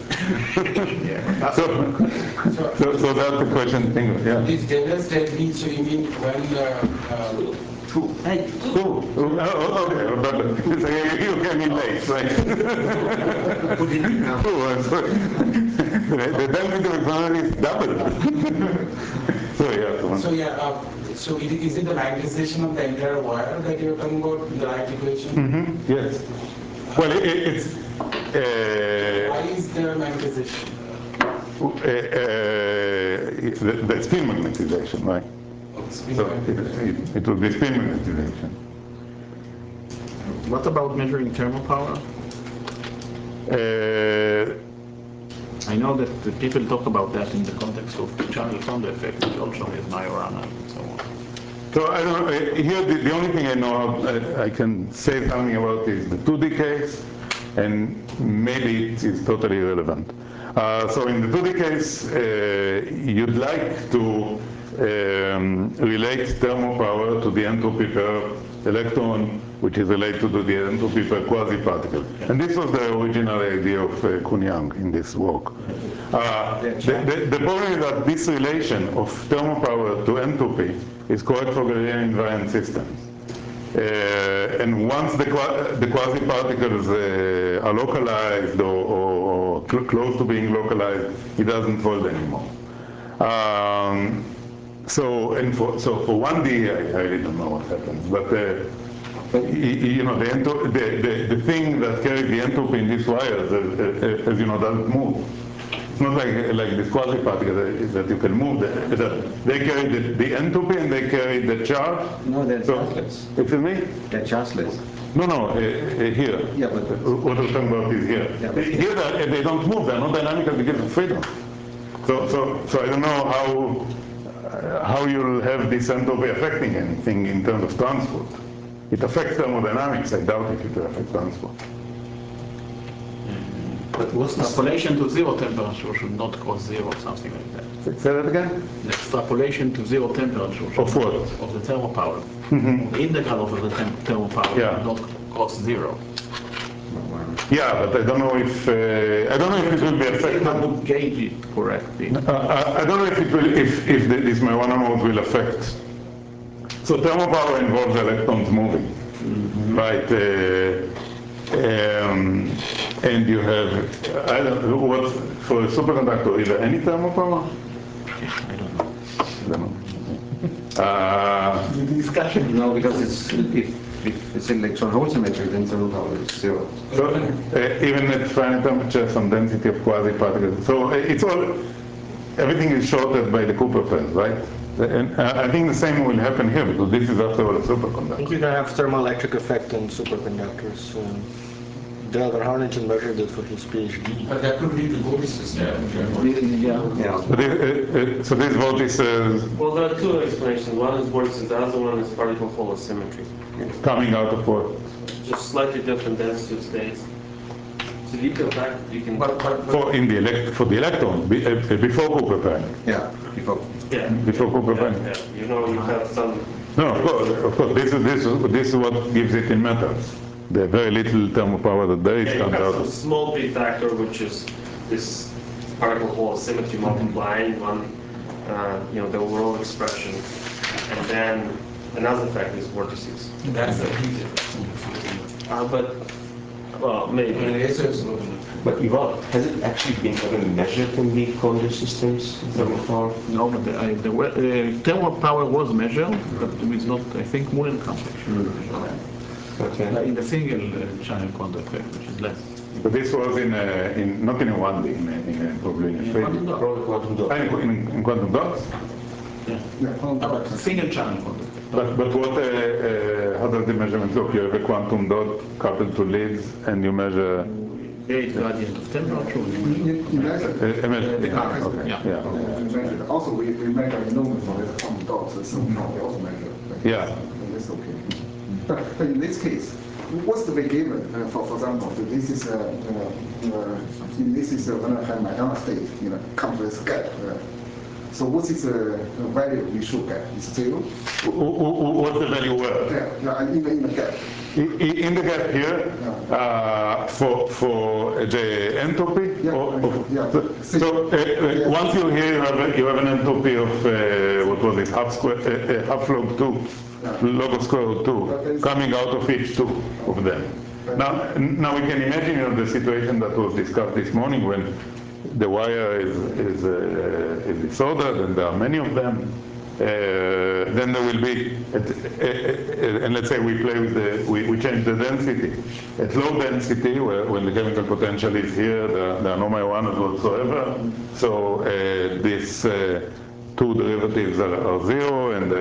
Speaker 4: So that's the question. Yeah.
Speaker 8: This general state, so you mean when
Speaker 4: Two. Okay, but you came in late, right? The density of exponent is doubled.
Speaker 8: So is it the magnetization of the entire wire that you're talking about in the right equation?
Speaker 4: Mm-hmm. Yes. Well, it's...
Speaker 8: why is there magnetization?
Speaker 4: The spin magnetization, right? So it will be spin magnetization.
Speaker 11: What about measuring thermal power? I know that the people talk about that in the context of the channel Kondo effect, which also has Majorana and so on.
Speaker 4: So I don't know, here the only thing I know I can say something about is the 2D case, and maybe it is totally irrelevant. So in the 2D case, you'd like to relates thermal power to the entropy per electron, which is related to the entropy per quasi-particle. And this was the original idea of Kuhn-Young in this work. The problem is that this relation of thermal power to entropy is correct for Galilean invariant systems. And once the quasi-particles are localized or close to being localized, it doesn't hold anymore. So for 1D, I really don't know what happens, but you know, the thing that carries the entropy in these wires, as you know, doesn't move. It's not like this quasi-particle that you can move. They carry the entropy and they carry the charge.
Speaker 3: No, they're chargeless.
Speaker 4: Excuse me?
Speaker 3: They're chargeless.
Speaker 4: No, here.
Speaker 3: Yeah, but
Speaker 4: what we're talking about is here.
Speaker 3: Yeah, but
Speaker 4: Here they don't move. They're not dynamical because of freedom. So I don't know how you'll have this entropy affecting anything in terms of transport. It affects thermodynamics. I doubt if it will affect transport.
Speaker 11: But extrapolation to zero temperature should not cause zero, something like that.
Speaker 4: Say that again?
Speaker 11: The extrapolation to zero temperature should
Speaker 4: Of what?
Speaker 11: Of the thermal power. The integral of the thermal power should not cause zero.
Speaker 4: Yeah, but I don't know if it will be affected.
Speaker 11: How to gauge it correctly?
Speaker 4: I don't know if it will, if this Majorana mode will affect. So thermal power involves electrons moving, right? And you have, I don't know, what, for a superconductor, is there any thermal power?
Speaker 11: I don't know.
Speaker 4: I don't know.
Speaker 3: discussion. No, because if it's electron hole symmetry, then thermal power is zero.
Speaker 4: So even at finite temperature, some density of quasi-particles. So it's all, everything is shorted by the Cooper pairs, right? And I think the same will happen here because this is after all a superconductor.
Speaker 12: You can have thermoelectric effect on superconductors. Delbert Harnington measured it for his PhD.
Speaker 8: But that could lead to vortices.
Speaker 4: So this vortices
Speaker 10: Well, there are two explanations. One is vortices, the other one is particle hole symmetry.
Speaker 4: coming out of what?
Speaker 10: Just slightly different density of states. So you can fact you can.
Speaker 4: For the electron before Cooper pairing.
Speaker 3: Yeah, before.
Speaker 10: Yeah.
Speaker 4: Before Cooper pairing.
Speaker 10: Yeah. You know, you have some.
Speaker 4: No, of course. This is what gives it in metals. The very little thermal power that there is
Speaker 10: Yeah, you
Speaker 4: comes
Speaker 10: have
Speaker 4: out
Speaker 10: some
Speaker 4: of.
Speaker 10: small p factor, which is this particle hole symmetry multiplying on, you know, the overall expression, and then another fact is vortices.
Speaker 8: That's the heat difference.
Speaker 10: But well, maybe.
Speaker 2: But Yuval, has it actually been ever measured in the Kondo systems, thermal power?
Speaker 11: No, but the thermal power was measured, but it's not, I think, Mullenkamp actually.
Speaker 2: Okay.
Speaker 11: In the single channel Kondo effect, which is less.
Speaker 4: But this was not in a 1D, probably in a 3D.
Speaker 2: Probably quantum dot.
Speaker 4: In quantum dots.
Speaker 11: But single channel Kondo effect.
Speaker 4: But what? How does the measurement look? You have a quantum dot coupled to leads, and you measure.
Speaker 11: Gauge gradient of temperature.
Speaker 6: Also, we measure enormous for the quantum dots, so we also measure.
Speaker 4: Yeah.
Speaker 6: That's okay. But in this case, what's the big given? For example, this is when I have my gamma state, comes with gap. So what is the value we should get? It's 0?
Speaker 4: What's the value where?
Speaker 6: Yeah, in the gap.
Speaker 4: In the gap here, for the entropy? So once you're here, you have an entropy of, what was it, half log 2, log of square root 2, coming out of each two of them. Now we can imagine the situation that was discussed this morning when the wire is disordered and there are many of them. Then there will be, and let's say we play with we change the density. At low density, when the chemical potential is here, there are no Majoranas whatsoever. So these two derivatives are 0, and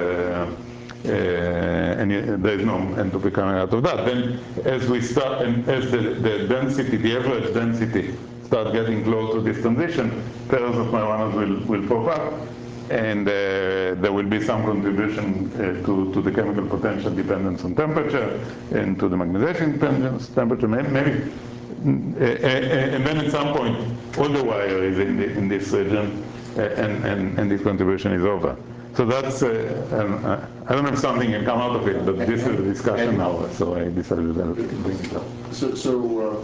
Speaker 4: there is no entropy coming out of that. Then as we start, and as the density, the average density, start getting close to this transition, pairs of Majoranas will pop up, and there will be some contribution to the chemical potential dependence on temperature and to the magnetization dependence temperature, maybe. And then at some point, all the wire is in this region, and this contribution is over. So that's, I don't know if something can come out of it, but this is the discussion now, so I decided to bring it up.
Speaker 9: So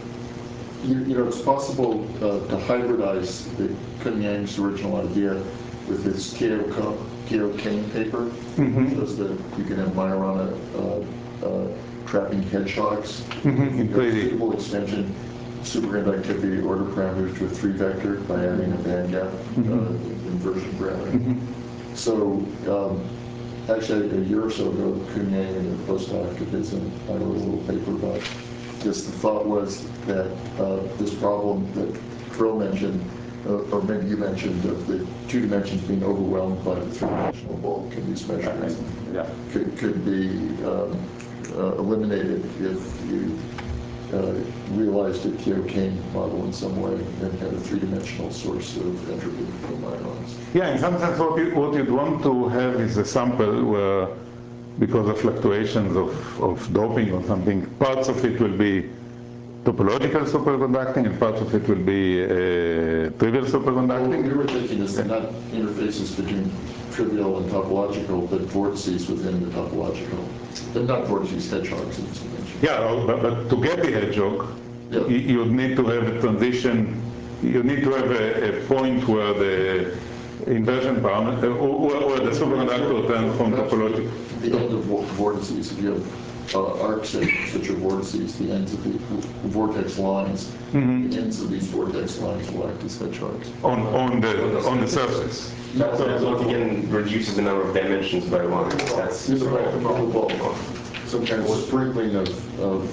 Speaker 9: you know, it's possible to hybridize the Kunyang's original idea with his Keokane paper. Shows that you can have Majorana trapping hedgehogs. Suitable extension, superconductivity order parameters to a 3-vector by adding a bandgap inversion parameter. So actually a year or so ago, Kunyang and a postdoc did this, and I wrote a little paper about this. The thought was that this problem that Phil mentioned, or maybe you mentioned, of the 2 dimensions being overwhelmed by the 3-dimensional bulk in these measurements, could be eliminated if you realized a Keokane model in some way and had a 3-dimensional source of entropy for Majorans.
Speaker 4: Yeah, in some sense, what you'd want to have is a sample where, because of fluctuations of doping or something, parts of it will be topological superconducting and parts of it will be trivial superconducting.
Speaker 9: We were thinking is not interfaces between trivial and topological, but vortices within the topological. But not vortices, hedgehogs, as you mentioned.
Speaker 4: Yeah, but to get the hedgehog, you need to have a transition, you need to have a point where the inversion parameter, or the superconductor turns from topological.
Speaker 9: The end of vortices, if you have arcs which are vortices, the ends of the vortex lines, the ends of these vortex lines will act as hedgehogs.
Speaker 4: On the surface.
Speaker 2: That once again reduces the number of dimensions by 1. That's
Speaker 9: some kind of sprinkling of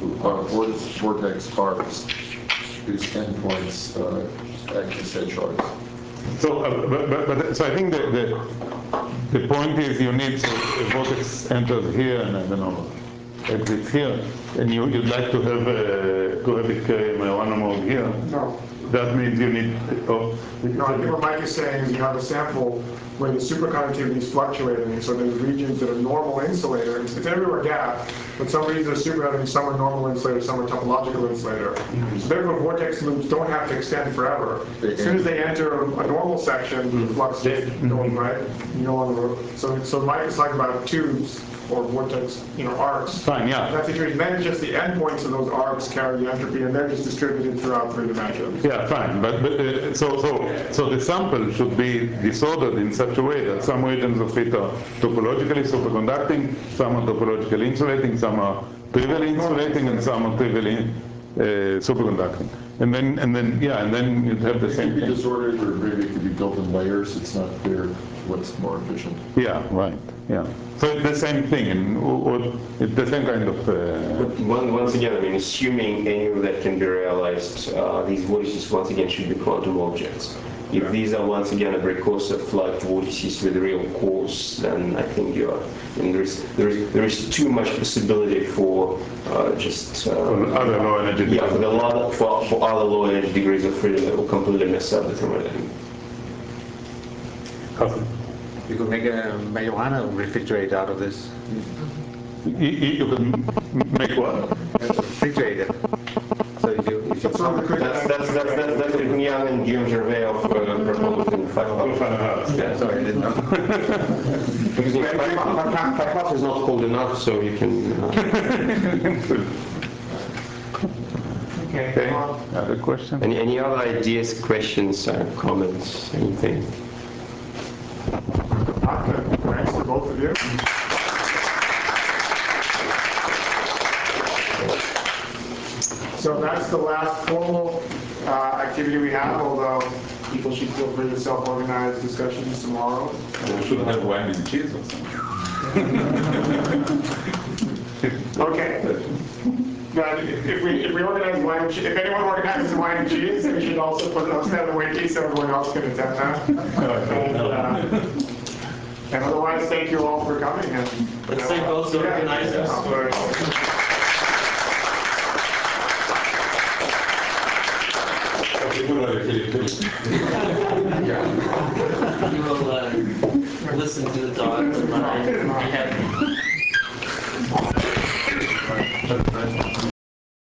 Speaker 9: vortex arcs whose endpoints act as hedgehogs.
Speaker 4: So, so I think the point is you need, so a vortex enters here and I don't know, exits here, and you'd like to have it carry Majorana mode here.
Speaker 1: No.
Speaker 4: That means you need.
Speaker 1: No, I think what Mike is saying is you have a sample where the superconductivity is fluctuating, and so there's regions that are normal insulator. It's everywhere gap, but some regions are superconducting, some are normal insulator, some are topological insulator. So therefore, vortex loops don't have to extend forever. As soon as they enter a normal section, the flux is going right. You no longer. So Mike is talking about tubes or vortex, arcs.
Speaker 4: Fine, yeah.
Speaker 1: That's the situation. Then it's just the endpoints of those arcs carry the entropy, and they're just distributed throughout 3 dimensions.
Speaker 4: Yeah, fine. But so the sample should be disordered in such a way that some regions of it are topologically superconducting, some are topologically insulating, some are trivially insulating, and some are trivially superconducting. And then you'd have the same thing.
Speaker 9: It could be disordered, or maybe it could be built in layers. It's not clear what's more efficient.
Speaker 4: Yeah, right. Yeah. So it's the same thing, or it's the same kind of.
Speaker 2: But once again, I mean, assuming any of that can be realized, these vortices once again should be quantum objects. If these are once again a recursive flat vortices with real cores, then I think there is too much possibility for just
Speaker 4: other low energy degrees.
Speaker 2: Yeah, for other low energy degrees of freedom that will completely mess up the thermodynamics.
Speaker 11: You could make a Majorana refrigerator out of this.
Speaker 4: You could make what?
Speaker 11: Refrigerator. So if you
Speaker 2: That's what Kunyang and Guillaume Gervais proposed in 5.5.
Speaker 11: Yeah, sorry, I didn't know.
Speaker 2: Because 5.5 is not cold enough, so you can.
Speaker 1: Okay.
Speaker 4: Other question?
Speaker 2: Any other ideas, questions, comments, anything?
Speaker 1: Thanks to both of you. So that's the last formal activity we have, although people should feel free to self-organize discussions tomorrow.
Speaker 4: We should have wine and cheese or something.
Speaker 1: Okay. Now, if we organize wine and cheese, if anyone organizes wine and cheese, we should also put those down the wiki so everyone else can attend that. And otherwise, thank you all for coming.
Speaker 10: Let's thank both the organizers for. You will listen to the dogs and be happy.